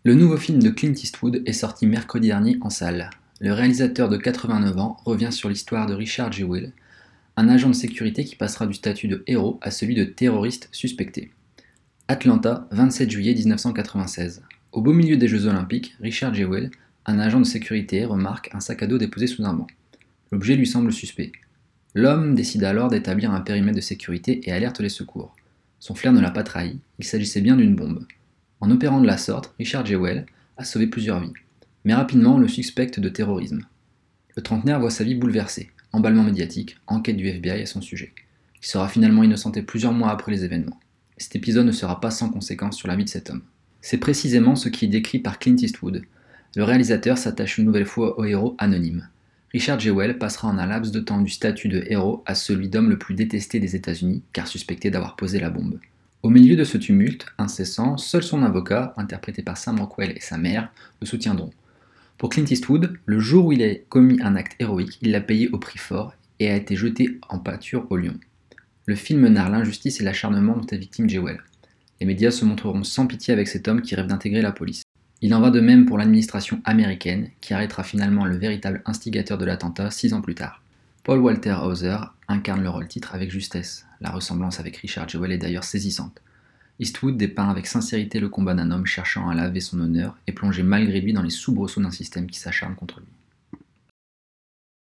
Le nouveau film de Clint Eastwood est sorti mercredi dernier en salle. Le réalisateur de 89 ans revient sur l'histoire de Richard Jewell, un agent de sécurité qui passera du statut de héros à celui de terroriste suspecté. Atlanta, 27 juillet 1996. Au beau milieu des Jeux Olympiques, Richard Jewell, un agent de sécurité, remarque un sac à dos déposé sous un banc. L'objet lui semble suspect. L'homme décide alors d'établir un périmètre de sécurité et alerte les secours. Son flair ne l'a pas trahi, il s'agissait bien d'une bombe. En opérant de la sorte, Richard Jewell a sauvé plusieurs vies. Mais rapidement, on le suspecte de terrorisme. Le trentenaire voit sa vie bouleversée, emballement médiatique, enquête du FBI à son sujet. Il sera finalement innocenté plusieurs mois après les événements. Cet épisode ne sera pas sans conséquence sur la vie de cet homme. C'est précisément ce qui est décrit par Clint Eastwood. Le réalisateur s'attache une nouvelle fois au héros anonyme. Richard Jewell passera en un laps de temps du statut de héros à celui d'homme le plus détesté des États-Unis, car suspecté d'avoir posé la bombe. Au milieu de ce tumulte incessant, seul son avocat, interprété par Sam Rockwell, et sa mère le soutiendront. Pour Clint Eastwood, le jour où il a commis un acte héroïque, il l'a payé au prix fort et a été jeté en pâture au lion. Le film narre l'injustice et l'acharnement dont est victime Jewell. Les médias se montreront sans pitié avec cet homme qui rêve d'intégrer la police. Il en va de même pour l'administration américaine, qui arrêtera finalement le véritable instigateur de l'attentat 6 ans plus tard. Paul Walter Hauser incarne le rôle-titre avec justesse. La ressemblance avec Richard Jewell est d'ailleurs saisissante. Eastwood dépeint avec sincérité le combat d'un homme cherchant à laver son honneur et plongé malgré lui dans les soubresauts d'un système qui s'acharne contre lui.